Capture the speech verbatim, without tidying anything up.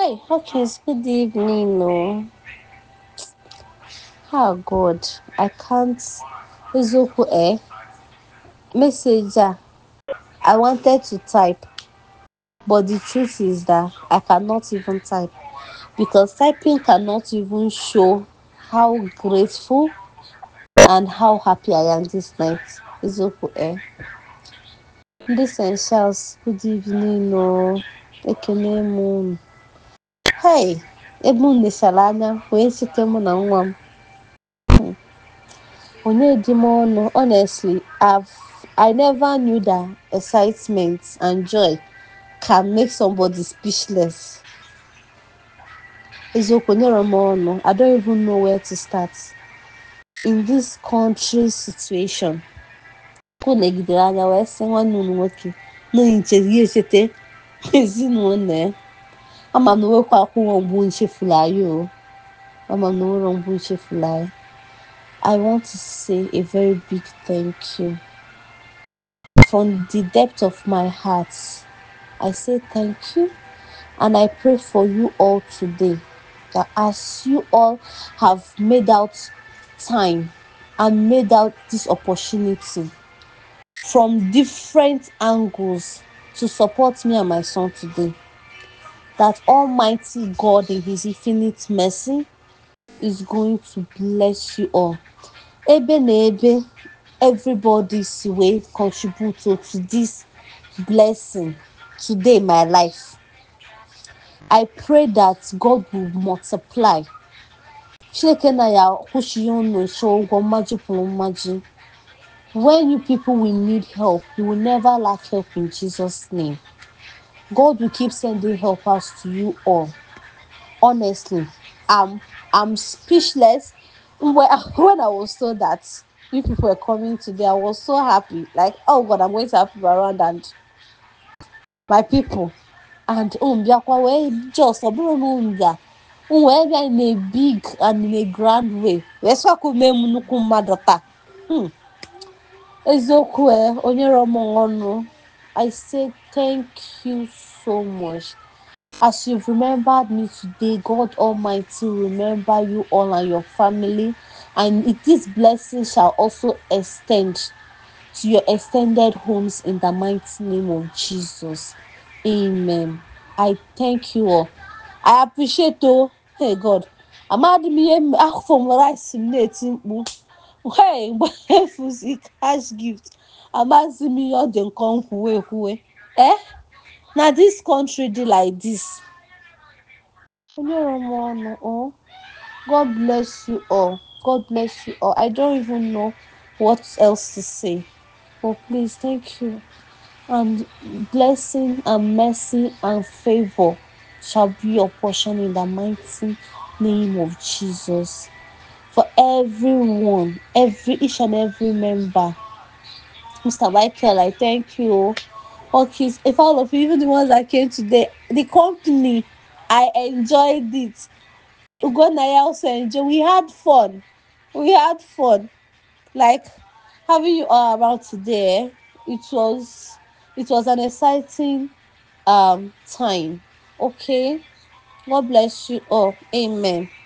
Hi, Hawkins, good evening. No, oh God, I can't. Ezoku, eh? Message, ah, I wanted to type, but the truth is that I cannot even type because typing cannot even show how grateful and how happy I am this night. Ezoku, eh? Listen, Charles, good evening. No, ekene m. Hey, ebe m nechara anya wee chete mụ na nwa m. Onye dị m ọnụ, honestly, I've I never knew that excitement and joy can make somebody speechless. Eziokwu nyere m ọnụ. I don't even know where to start. In this country situation, ka negidere anya wee sị nwanne unu nwoke na nchere ihe echete ezinụlọ ya. Ama m na nwekwa akwụkwọ mgbu nchefula ya o. Ama m na nwere mgbu nchefula ya. I want to say a very big thank you. From the depth of my heart, I say thank you and I pray for you all today that as you all have made out time and made out this opportunity from different angles to support me and my son today, that Almighty God in His infinite mercy is going to bless you all. Ebe na ebe, everybody's way contribute to, to this blessing today in my life. I pray that God will multiply. Chineke na ya kwụsị unu nso ụgwọ mmaji pụrụ mmaji. When you people will need help, you will never lack help in Jesus' name. God will keep sending helpers to you all. Honestly, I'm I'm speechless. When, when I was told that you people were coming today, I was so happy. Like, oh God, I'm going to have people around and my people. And um bịakwa wee just ọ bụrụ na unu bịa m wee bịa in a big and in a grand way wee sịkwa mee m nnukwu mmadụ taa. Hmm. Eziokwu e onye rọ m ọnụ. I say thank you so much. As you've remembered me today, God Almighty will remember you all and your family, and it, this blessing shall also extend to your extended homes in the mighty name of Jesus. Amen. I thank you all. I appreciate you. Hey God. Amadi m ihe afọ m rice m na-eti mkpu. Hey, mgbe efuzi cash gift. Amazi m ihe ọ dị nke nkwuwe ekwuwe. Eh? Na this country dey like this. Oh, God bless you all. God bless you all. I don't even know what else to say. But please, thank you. And blessing and mercy and favor shall be your portion in the mighty name of Jesus. For everyone, every each and every member. Mister Michael, I thank you. Okay, if all of you, even the ones that came today, the company, I enjoyed it. Ugo and I also enjoy. We had fun. We had fun. Like having you all around today. It was it was an exciting um time. Okay. God bless you all. Amen.